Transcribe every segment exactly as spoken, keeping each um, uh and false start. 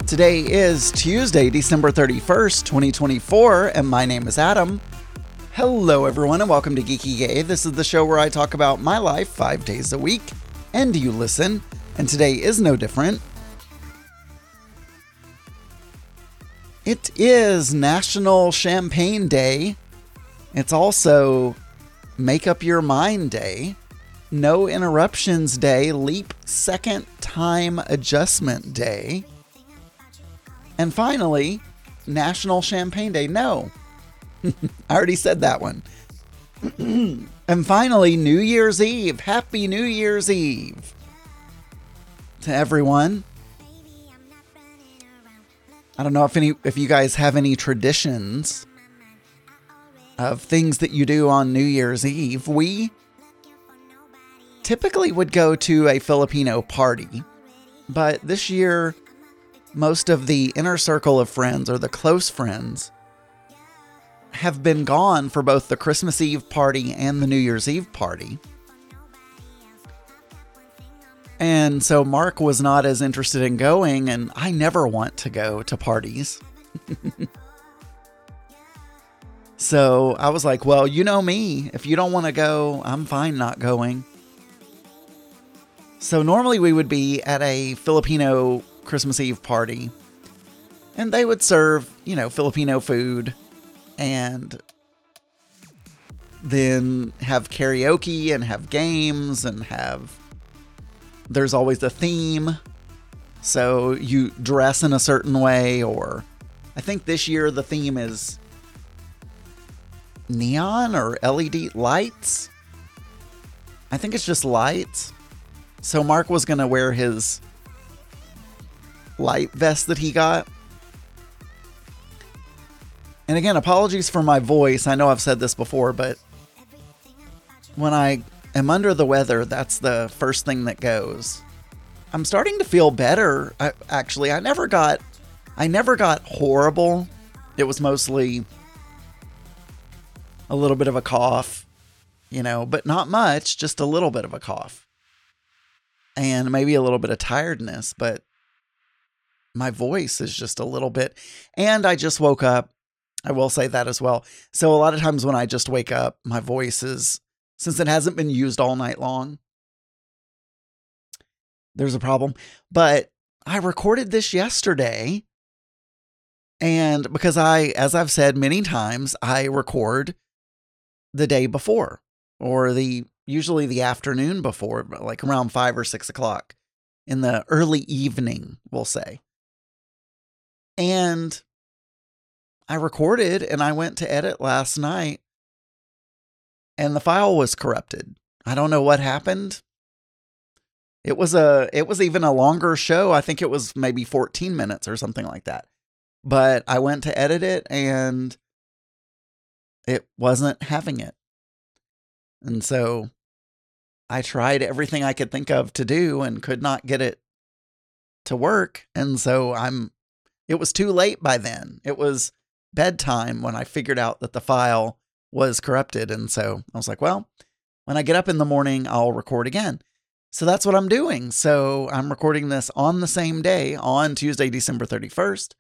Today is Tuesday, December thirty-first, twenty twenty-four, and my name is Adam. Hello, everyone, and welcome to Geeky Gay. This is the show where I talk about my life five days a week, and you listen, and today is no different. It is National Champagne Day. It's also Make Up Your Mind Day, No Interruptions Day, Leap Second Time Adjustment Day, and finally, National Champagne Day. No, I already said that one. And finally, New Year's Eve. Happy New Year's Eve to everyone. I don't know if any if you guys have any traditions of things that you do on New Year's Eve. We typically would go to a Filipino party, but this year, most of the inner circle of friends, or the close friends, have been gone for both the Christmas Eve party and the New Year's Eve party. And so Mark was not as interested in going, and I never want to go to parties. So I was like, well, you know me. If you don't want to go, I'm fine not going. So normally we would be at a Filipino Christmas Eve party, and they would serve, you know, Filipino food, and then have karaoke and have games and have, there's always a theme. So you dress in a certain way, or I think this year the theme is neon or L E D lights. I think it's just lights. So Mark was going to wear his light vest that he got. And again, apologies for my voice. I know I've said this before, but when I am under the weather, that's the first thing that goes. I'm starting to feel better. I, actually, I never got, I never got horrible. It was mostly a little bit of a cough, you know, but not much, just a little bit of a cough. And maybe a little bit of tiredness, but my voice is just a little bit, and I just woke up. I will say that as well. So a lot of times when I just wake up, my voice is, since it hasn't been used all night long, there's a problem. But I recorded this yesterday, and because I, as I've said many times, I record the day before, or the, usually the afternoon before, like around five or six o'clock in the early evening, we'll say. And I recorded, and I went to edit last night, and the file was corrupted. I don't know what happened. It was a, it was even a longer show. I think it was maybe fourteen minutes or something like that. But I went to edit it, and it wasn't having it. And so I tried everything I could think of to do and could not get it to work. And so I'm, it was too late by then. It was bedtime when I figured out that the file was corrupted. And so I was like, well, when I get up in the morning, I'll record again. So that's what I'm doing. So I'm recording this on the same day, on Tuesday, December thirty-first.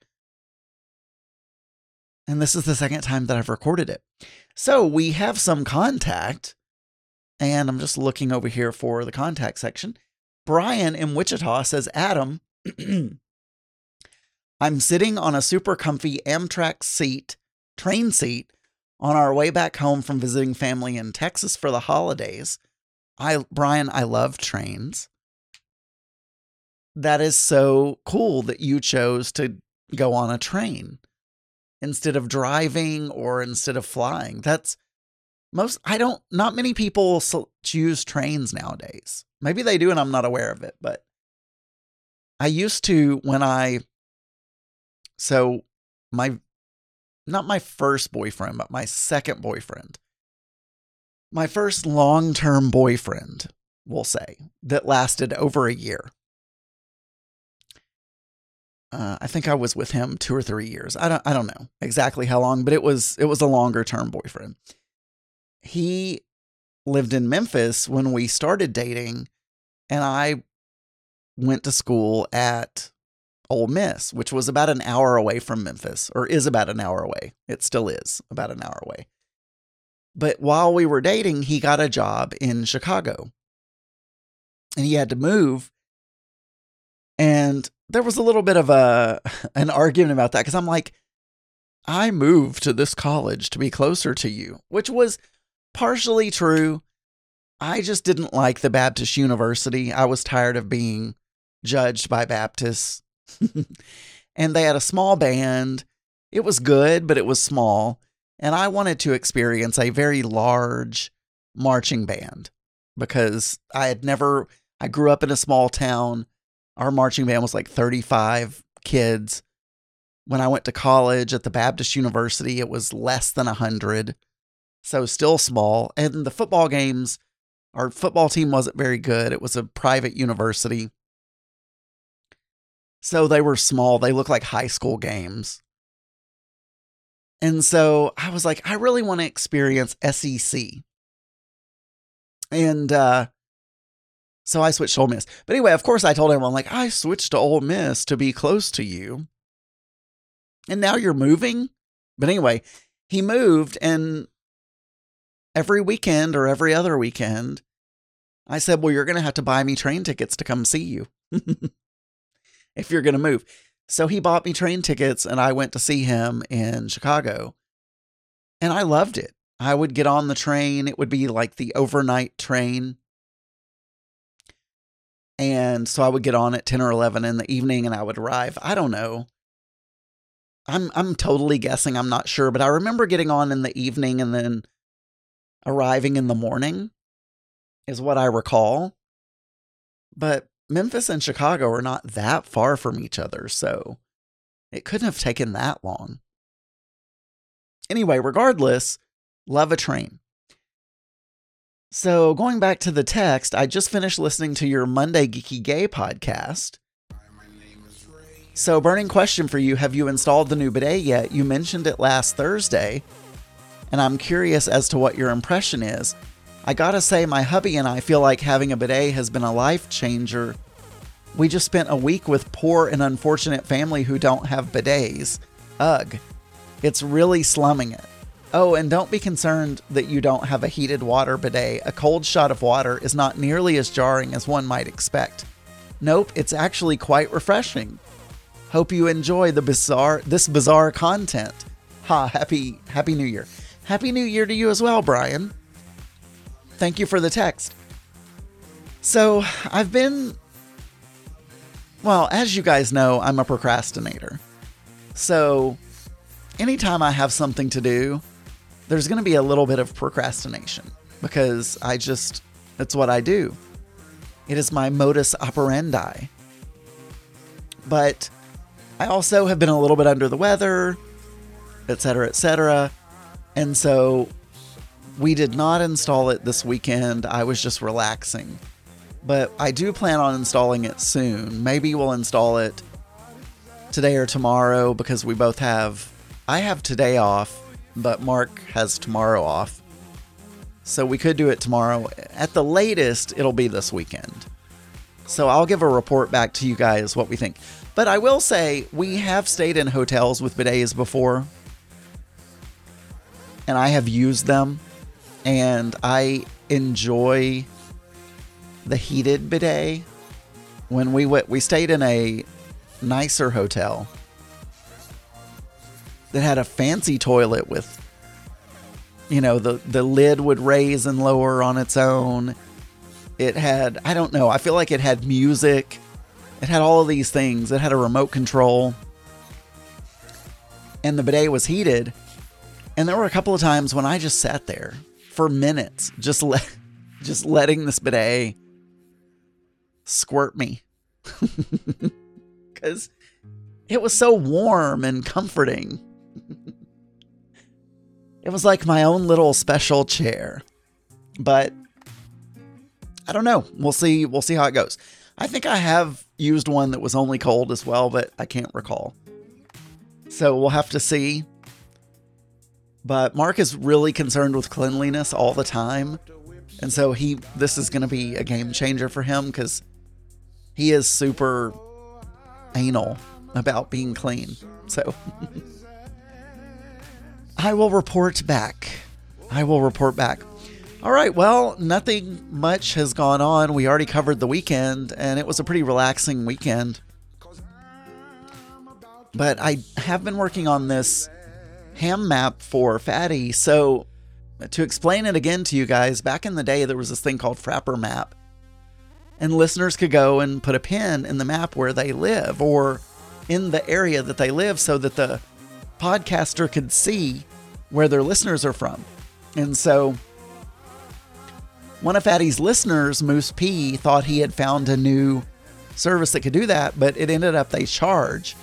And this is the second time that I've recorded it. So we have some contact, and I'm just looking over here for the contact section. Brian in Wichita says, Adam, I'm sitting on a super comfy Amtrak seat, train seat, on our way back home from visiting family in Texas for the holidays. I, Brian, I love trains. That is so cool that you chose to go on a train instead of driving or instead of flying. That's most, I don't, not many people choose trains nowadays. Maybe they do and I'm not aware of it, but I used to when I, so my, not my first boyfriend, but my second boyfriend, my first long-term boyfriend, we'll say, that lasted over a year. Uh, I think I was with him two or three years. I don't, I don't know exactly how long, but it was, it was a longer term boyfriend. He lived in Memphis when we started dating, and I went to school at Ole Miss, which was about an hour away from Memphis, or is about an hour away. It still is about an hour away. But while we were dating, he got a job in Chicago. And he had to move. And there was a little bit of a an argument about that, because I'm like, I moved to this college to be closer to you, which was partially true. I just didn't like the Baptist University. I was tired of being judged by Baptists. And they had a small band. It was good, but it was small. And I wanted to experience a very large marching band because I had never, I grew up in a small town. Our marching band was like thirty-five kids. When I went to college at the Baptist University, it was less than one hundred. So still small. And the football games, our football team wasn't very good. It was a private university. So they were small. They looked like high school games. And so I was like, I really want to experience S E C. And uh, so I switched to Ole Miss. But anyway, of course, I told him, I'm like, I switched to Ole Miss to be close to you. And now you're moving? But anyway, he moved, and every weekend or every other weekend, I said, well, you're going to have to buy me train tickets to come see you if you're going to move. So he bought me train tickets, and I went to see him in Chicago. And I loved it. I would get on the train. It would be like the overnight train. And so I would get on at ten or eleven in the evening, and I would arrive. I don't know. I'm I'm totally guessing. I'm not sure. But I remember getting on in the evening and then arriving in the morning is what I recall. But Memphis and Chicago are not that far from each other, so it couldn't have taken that long. Anyway, regardless, love a train. So going back to the text, I just finished listening to your Monday Geeky Gay podcast. So burning question for you, have you installed the new bidet yet? You mentioned it last Thursday, and I'm curious as to what your impression is. I gotta say, my hubby and I feel like having a bidet has been a life changer. We just spent a week with poor and unfortunate family who don't have bidets. Ugh. It's really slumming it. Oh, and don't be concerned that you don't have a heated water bidet. A cold shot of water is not nearly as jarring as one might expect. Nope, it's actually quite refreshing. Hope you enjoy the bizarre this bizarre content. Ha, happy happy New Year. Happy New Year to you as well, Brian. Thank you for the text. So, I've been well, as you guys know, I'm a procrastinator. So, anytime I have something to do, there's going to be a little bit of procrastination because I just, it's what I do. It is my modus operandi. But I also have been a little bit under the weather, et cetera, et cetera. And so we did not install it this weekend. I was just relaxing. But I do plan on installing it soon. Maybe we'll install it today or tomorrow because we both have, I have today off, but Mark has tomorrow off. So we could do it tomorrow. At the latest, it'll be this weekend. So I'll give a report back to you guys what we think. But I will say, we have stayed in hotels with bidets before. And I have used them. And I enjoy the heated bidet. When we went, we stayed in a nicer hotel that had a fancy toilet with, you know, the, the lid would raise and lower on its own. It had, I don't know, I feel like it had music. It had all of these things. It had a remote control. And the bidet was heated. And there were a couple of times when I just sat there for minutes, just let, just letting this bidet squirt me. Because it was so warm and comforting. It was like my own little special chair. But I don't know. We'll see. We'll see how it goes. I think I have used one that was only cold as well, but I can't recall. So we'll have to see. But Mark is really concerned with cleanliness all the time. And so he, this is going to be a game changer for him because he is super anal about being clean. So I will report back. I will report back. All right, well, nothing much has gone on. We already covered the weekend, and it was a pretty relaxing weekend. But I have been working on this ham map for Fatty. So to explain it again to you guys, back in the day, there was this thing called Frapper Map. And listeners could go and put a pin in the map where they live or in the area that they live so that the podcaster could see where their listeners are from. And so one of Fatty's listeners, Moose P, thought he had found a new service that could do that, but it ended up they charge.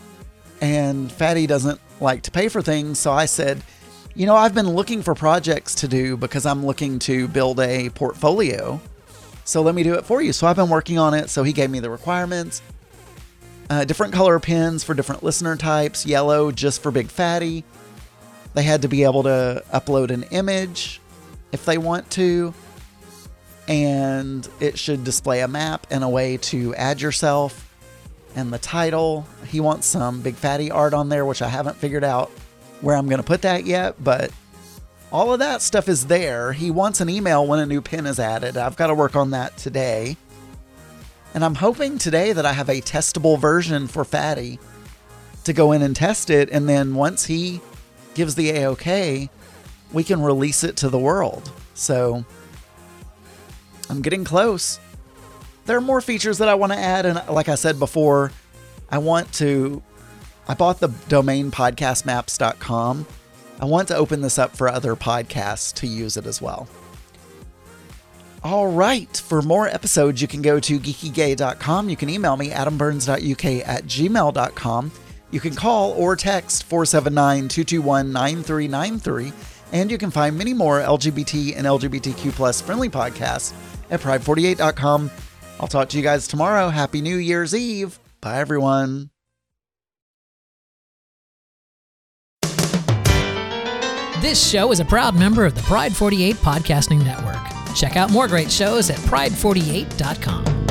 And Fatty doesn't like to pay for things, so I said, you know, I've been looking for projects to do because I'm looking to build a portfolio. So let me do it for you. So I've been working on it. So he gave me the requirements. Uh, different color pins for different listener types. Yellow just for Big Fatty. They had to be able to upload an image if they want to. And it should display a map and a way to add yourself. And the title. He wants some Big Fatty art on there, which I haven't figured out where I'm going to put that yet. But all of that stuff is there. He wants an email when a new pin is added. I've got to work on that today. And I'm hoping today that I have a testable version for Fatty to go in and test it. And then once he gives the A-OK, we can release it to the world. So I'm getting close. There are more features that I want to add. And like I said before, I want to, I bought the domain podcast maps dot com. I want to open this up for other podcasts to use it as well. All right. For more episodes, you can go to geeky gay dot com. You can email me, adam burns dot u k at gmail dot com. You can call or text four seven nine, two two one, nine three nine three. And you can find many more L G B T and L G B T Q plus friendly podcasts at pride forty-eight dot com. I'll talk to you guys tomorrow. Happy New Year's Eve. Bye, everyone. This show is a proud member of the Pride forty-eight Podcasting Network. Check out more great shows at pride forty-eight dot com.